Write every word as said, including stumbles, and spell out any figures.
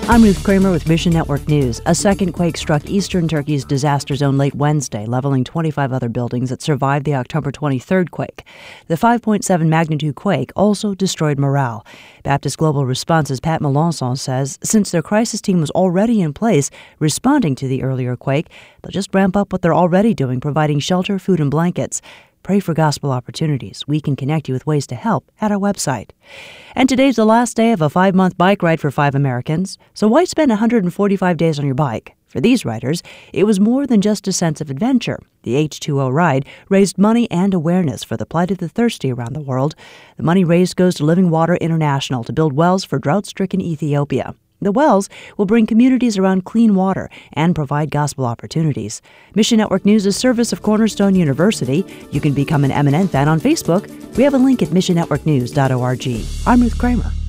I'm Ruth Kramer with Mission Network News. A second quake struck eastern Turkey's disaster zone late Wednesday, leveling twenty-five other buildings that survived the October twenty-third quake. The five point seven magnitude quake also destroyed morale. Baptist Global Response's Pat Melanson says since their crisis team was already in place responding to the earlier quake, they'll just ramp up what they're already doing, providing shelter, food, and blankets. Pray for gospel opportunities. We can connect you with ways to help at our website. And today's the last day of a five-month bike ride for five Americans. So why spend one hundred forty-five days on your bike? For these riders, it was more than just a sense of adventure. The H two O ride raised money and awareness for the plight of the thirsty around the world. The money raised goes to Living Water International to build wells for drought-stricken Ethiopia. The wells will bring communities around clean water and provide gospel opportunities. Mission Network News is service of Cornerstone University. You can become an M N N fan on Facebook. We have a link at mission network news dot org. I'm Ruth Kramer.